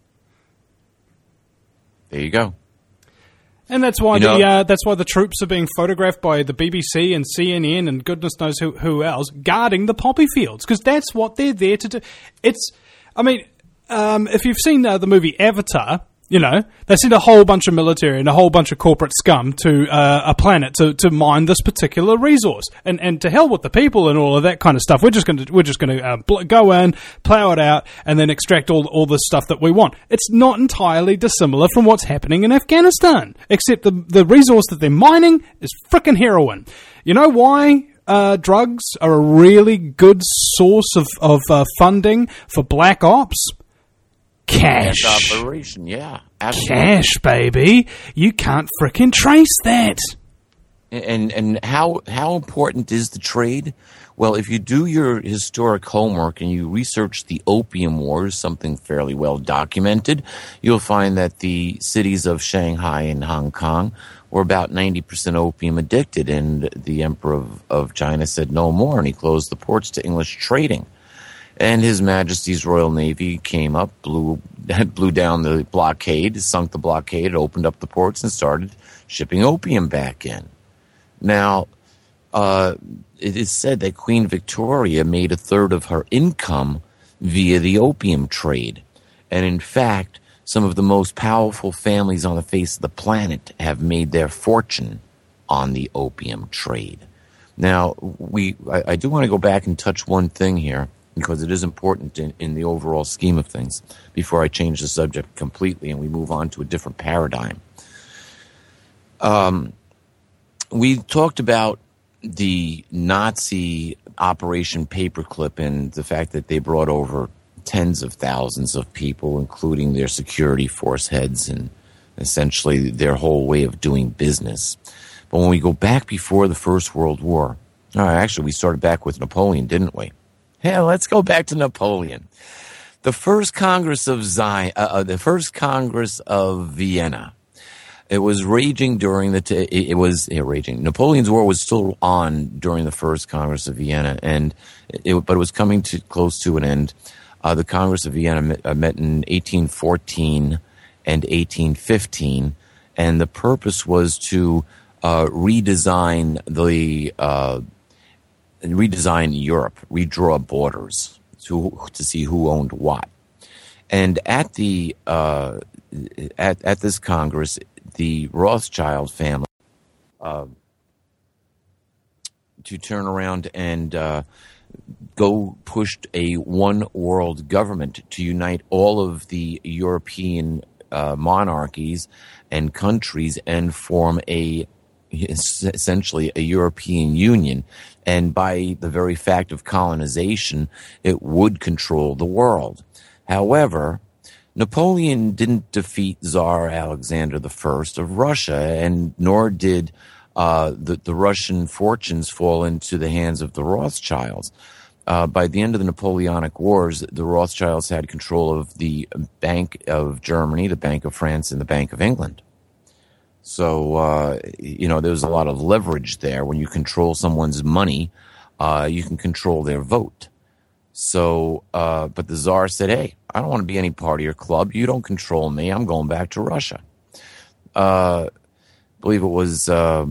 Speaker 2: There you go.
Speaker 1: And that's why that's why the troops are being photographed by the BBC and CNN and goodness knows who else guarding the poppy fields, because that's what they're there to do. If you've seen the movie Avatar, they sent a whole bunch of military and a whole bunch of corporate scum to a planet to mine this particular resource, and to hell with the people and all of that kind of stuff. We're just going to go in, plow it out, and then extract all the stuff that we want. It's not entirely dissimilar from what's happening in Afghanistan, except the resource that they're mining is frickin' heroin. You know why drugs are a really good source of funding for black ops? Cash.
Speaker 2: Operation, yeah. Absolutely.
Speaker 1: Cash, baby. You can't frickin' trace that.
Speaker 2: And how important is the trade? Well, if you do your historic homework and you research the Opium Wars, something fairly well documented, you'll find that the cities of Shanghai and Hong Kong were about 90% opium addicted, and the Emperor of China said no more, and he closed the ports to English trading. And His Majesty's Royal Navy came up, blew down the blockade, sunk the blockade, opened up the ports, and started shipping opium back in. Now, it is said that Queen Victoria made a third of her income via the opium trade. And in fact, some of the most powerful families on the face of the planet have made their fortune on the opium trade. Now, I do want to go back and touch one thing here, because it is important in the overall scheme of things, before I change the subject completely and we move on to a different paradigm. We talked about the Nazi Operation Paperclip and the fact that they brought over tens of thousands of people, including their security force heads and essentially their whole way of doing business. But when we go back before the First World War, actually we started back with Napoleon, didn't we? Yeah, let's go back to Napoleon. The First Congress of Vienna It was raging during it was raging. Napoleon's War was still on during the First Congress of Vienna, but it was coming close to an end. The Congress of Vienna met in 1814 and 1815, and the purpose was to redesign Europe, redraw borders to see who owned what. And at the at this Congress, the Rothschild family to turn around and pushed a one world government to unite all of the European monarchies and countries and form essentially a European Union. And by the very fact of colonization, it would control the world. However, Napoleon didn't defeat Tsar Alexander I of Russia, and nor did the Russian fortunes fall into the hands of the Rothschilds. By the end of the Napoleonic Wars, the Rothschilds had control of the Bank of Germany, the Bank of France, and the Bank of England. So, there was a lot of leverage there. When you control someone's money, you can control their vote. So, but the Tsar said, hey, I don't want to be any part of your club. You don't control me. I'm going back to Russia. I believe it was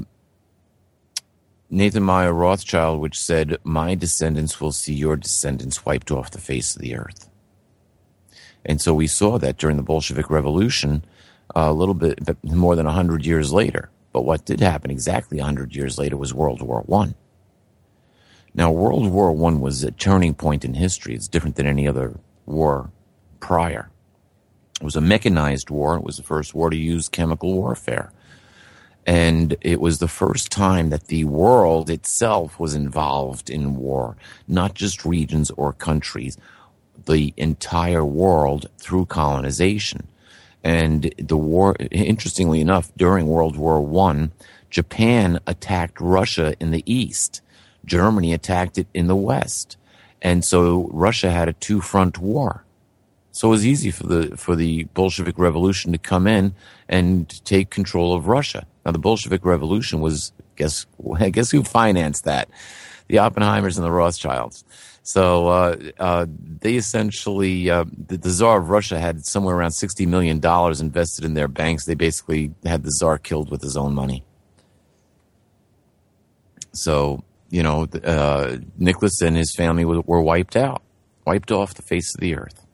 Speaker 2: Nathan Meyer Rothschild, which said, my descendants will see your descendants wiped off the face of the earth. And so we saw that during the Bolshevik Revolution a little bit more than 100 years later. But what did happen exactly 100 years later was World War I. Now, World War I was a turning point in history. It's different than any other war prior. It was a mechanized war. It was the first war to use chemical warfare. And it was the first time that the world itself was involved in war, not just regions or countries, the entire world through colonization. And the war, interestingly enough, during World War I, Japan attacked Russia in the east. Germany attacked it in the west. And so Russia had a two-front war. So it was easy for the Bolshevik Revolution to come in and take control of Russia. Now, the Bolshevik Revolution was, guess who financed that? The Oppenheimers and the Rothschilds. So they essentially, the Tsar of Russia had somewhere around $60 million invested in their banks. They basically had the Tsar killed with his own money. So, Nicholas and his family were wiped off the face of the earth.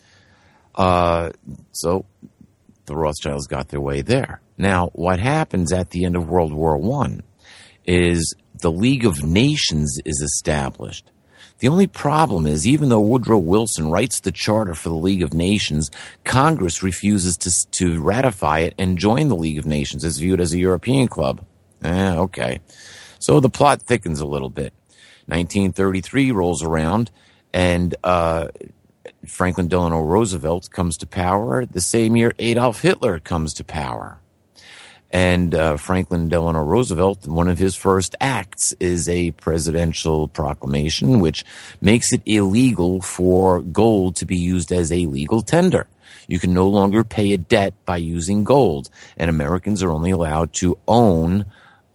Speaker 2: So the Rothschilds got their way there. Now, what happens at the end of World War I is the League of Nations is established. The only problem is, even though Woodrow Wilson writes the charter for the League of Nations, Congress refuses to ratify it and join the League of Nations. It's viewed as a European club. Okay. So the plot thickens a little bit. 1933 rolls around, and Franklin Delano Roosevelt comes to power. The same year, Adolf Hitler comes to power. And Franklin Delano Roosevelt, one of his first acts is a presidential proclamation which makes it illegal for gold to be used as a legal tender. You can no longer pay a debt by using gold, and Americans are only allowed to own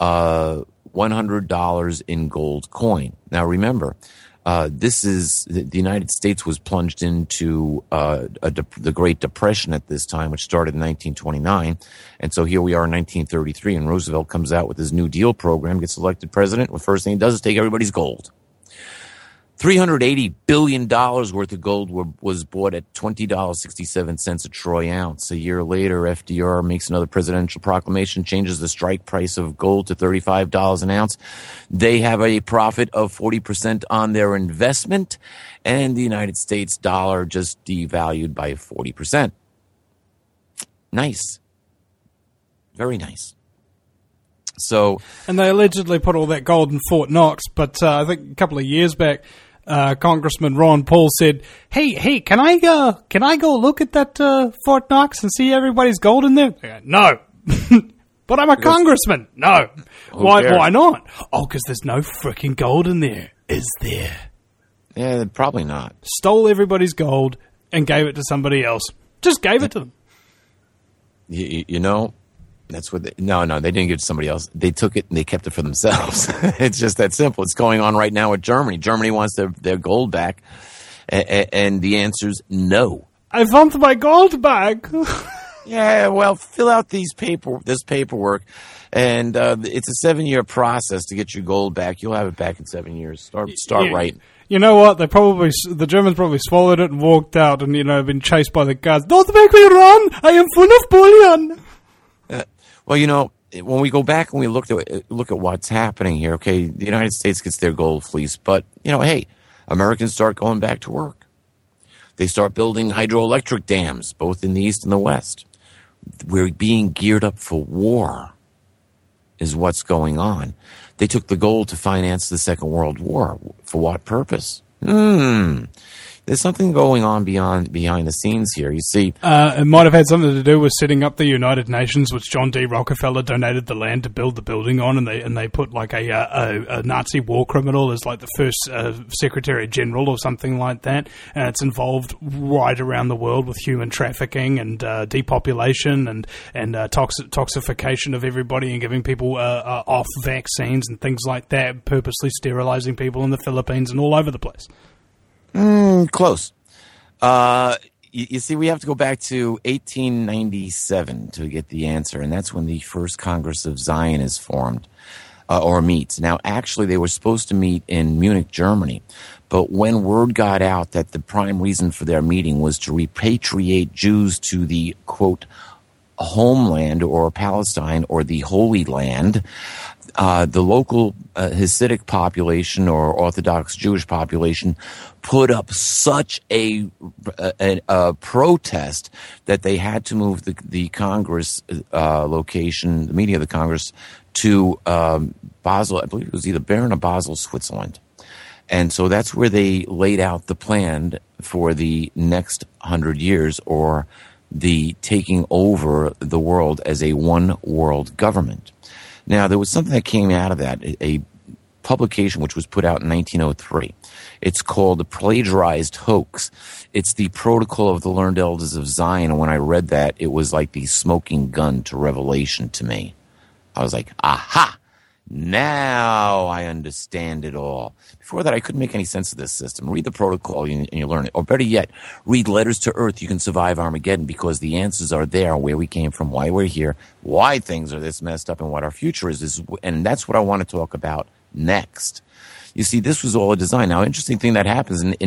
Speaker 2: $100 in gold coin. Now, remember, the United States was plunged into the Great Depression at this time, which started in 1929. And so here we are in 1933, and Roosevelt comes out with his New Deal program, gets elected president. The first thing he does is take everybody's gold. $380 billion worth of gold was bought at $20.67 a troy ounce. A year later, FDR makes another presidential proclamation, changes the strike price of gold to $35 an ounce. They have a profit of 40% on their investment, and the United States dollar just devalued by 40%. Nice. Very nice. So,
Speaker 1: and they allegedly put all that gold in Fort Knox, but I think a couple of years back, Congressman Ron Paul said, "Hey, can I go look at that Fort Knox and see everybody's gold in there?" Go, no, but I'm a congressman. No, why not? Oh, because there's no freaking gold in there. Is there?
Speaker 2: Yeah, probably not.
Speaker 1: Stole everybody's gold and gave it to somebody else. Just gave it to them.
Speaker 2: You know, That's what no, they didn't give it to somebody else. They took it and they kept it for themselves. It's just that simple. It's going on right now with Germany. Germany wants their gold back. And the answer's no.
Speaker 1: I want my gold back.
Speaker 2: Yeah, well, fill out this paperwork. And it's a 7-year process to get your gold back. You'll have it back in 7 years. Start right.
Speaker 1: You know what? The Germans probably swallowed it and walked out and, been chased by the guards. Don't make me run! I am full of bullion!
Speaker 2: Well, when we go back and we look at what's happening here, okay, the United States gets their gold fleece, but, hey, Americans start going back to work. They start building hydroelectric dams, both in the East and the West. We're being geared up for war, is what's going on. They took the gold to finance the Second World War. For what purpose? There's something going on behind the scenes here. You see,
Speaker 1: it might have had something to do with setting up the United Nations, which John D. Rockefeller donated the land to build the building on, and they put like a Nazi war criminal as like the first Secretary General or something like that. And it's involved right around the world with human trafficking and depopulation and toxification of everybody and giving people off vaccines and things like that, purposely sterilizing people in the Philippines and all over the place.
Speaker 2: Close. You see, we have to go back to 1897 to get the answer, and that's when the first Congress of Zion is formed, or meets. Now, actually, they were supposed to meet in Munich, Germany, but when word got out that the prime reason for their meeting was to repatriate Jews to the, quote, homeland or Palestine or the Holy Land, the local Hasidic population or Orthodox Jewish population put up such a protest that they had to move the Congress location, the meeting of the Congress, to Basel. I believe it was either Bern or Basel, Switzerland. And so that's where they laid out the plan for the next 100 years, or the taking over the world as a one world government. Now, there was something that came out of that, a publication which was put out in 1903. It's called The Plagiarized Hoax. It's the Protocol of the Learned Elders of Zion. And when I read that, it was like the smoking gun to revelation to me. I was like, aha! Now I understand it all. Before that, I couldn't make any sense of this system. Read the protocol and you learn it. Or better yet, read Letters to Earth. You can survive Armageddon, because the answers are there, where we came from, why we're here, why things are this messed up, and what our future is. And that's what I want to talk about next. You see, this was all a design. Now, interesting thing that happens in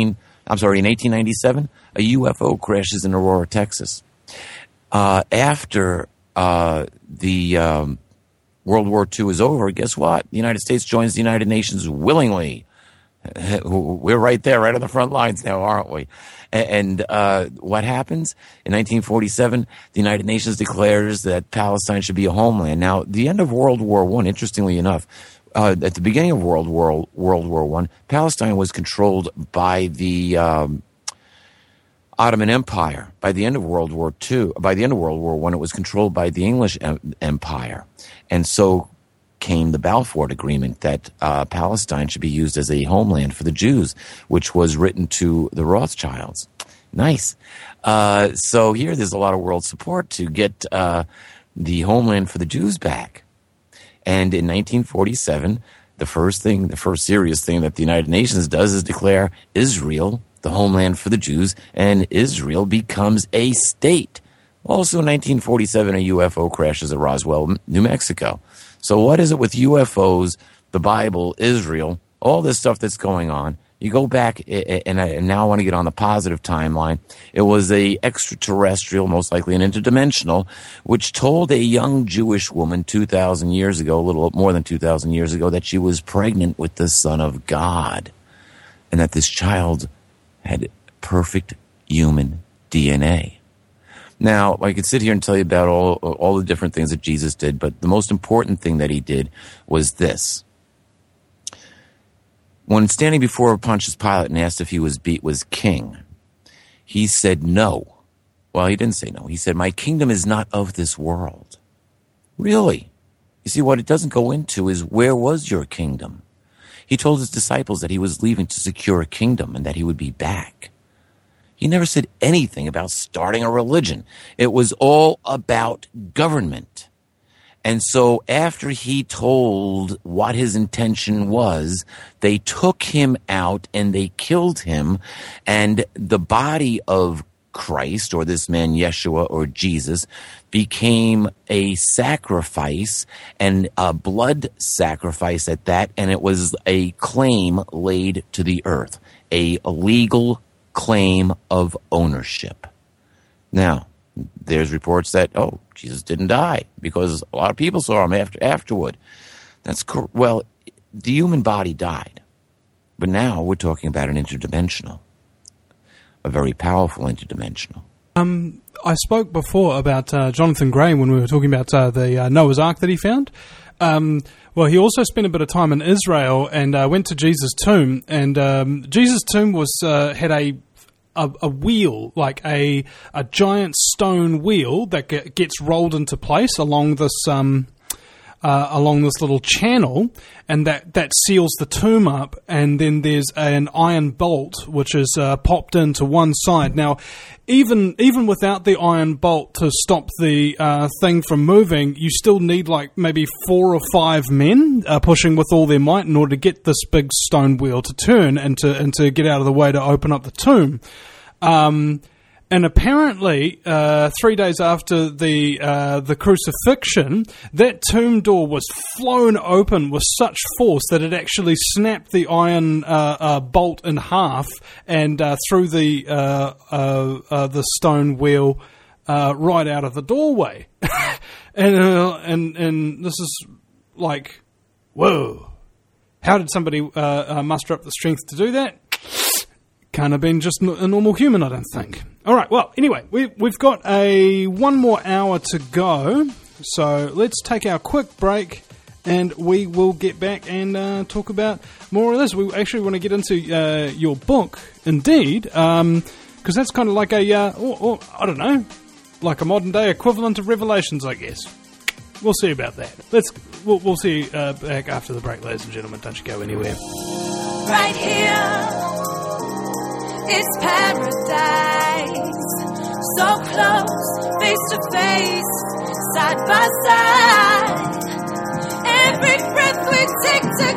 Speaker 2: 1897, a UFO crashes in Aurora, Texas. After the World War II is over, guess what? The United States joins the United Nations willingly. We're right there, right on the front lines now, aren't we? And what happens? In 1947, the United Nations declares that Palestine should be a homeland. Now, the end of World War I, interestingly enough, at the beginning of World War I, Palestine was controlled by the Ottoman Empire. By the end of World War I, it was controlled by the English Empire. And so came the Balfour Agreement that Palestine should be used as a homeland for the Jews, which was written to the Rothschilds. Nice. So here there's a lot of world support to get the homeland for the Jews back. And in 1947, the first serious thing that the United Nations does is declare Israel the homeland for the Jews, and Israel becomes a state. Also in 1947, a UFO crashes at Roswell, New Mexico. So what is it with UFOs, the Bible, Israel, all this stuff that's going on? You go back, and now I want to get on the positive timeline. It was a extraterrestrial, most likely an interdimensional, which told a young Jewish woman 2,000 years ago, a little more than 2,000 years ago, that she was pregnant with the Son of God, and that this child had perfect human DNA. Now, I could sit here and tell you about all the different things that Jesus did, but the most important thing that he did was this. When standing before Pontius Pilate and asked if he was king, he said no. Well, he didn't say no. He said, "My kingdom is not of this world." Really? You see, what it doesn't go into is, where was your kingdom? He told his disciples that he was leaving to secure a kingdom and that he would be back. He never said anything about starting a religion. It was all about government. And so after he told what his intention was, they took him out and they killed him. And the body of Christ, or this man Yeshua or Jesus, became a sacrifice, and a blood sacrifice at that. And it was a claim laid to the earth, a legal claim of ownership. Now, there's reports that, Jesus didn't die because a lot of people saw him afterward. Well, the human body died. But now we're talking about an interdimensional, a very powerful interdimensional.
Speaker 1: I spoke before about Jonathan Gray when we were talking about the Noah's Ark that he found. Well, he also spent a bit of time in Israel and went to Jesus' tomb. And Jesus' tomb had a wheel, like a giant stone wheel that gets rolled into place along this little channel, and that seals the tomb up. And then there's an iron bolt which is popped into one side. Now, even without the iron bolt to stop the thing from moving, you still need like maybe 4 or 5 men pushing with all their might in order to get this big stone wheel to turn and to get out of the way to open up the tomb. And apparently, 3 days after the crucifixion, that tomb door was flown open with such force that it actually snapped the iron bolt in half and threw the stone wheel right out of the doorway. and this is like, whoa! How did somebody muster up the strength to do that? Can't have been just a normal human, I don't think. All right, well, anyway, we've got one more hour to go, so let's take our quick break, and we will get back and talk about more of this. We actually want to get into your book, indeed, because that's kind of like I don't know, like a modern-day equivalent of Revelations, I guess. We'll see about that. We'll see back after the break, ladies and gentlemen. Don't you go anywhere.
Speaker 3: Right here. It's paradise, so close, face to face, side by side. Every breath we take together.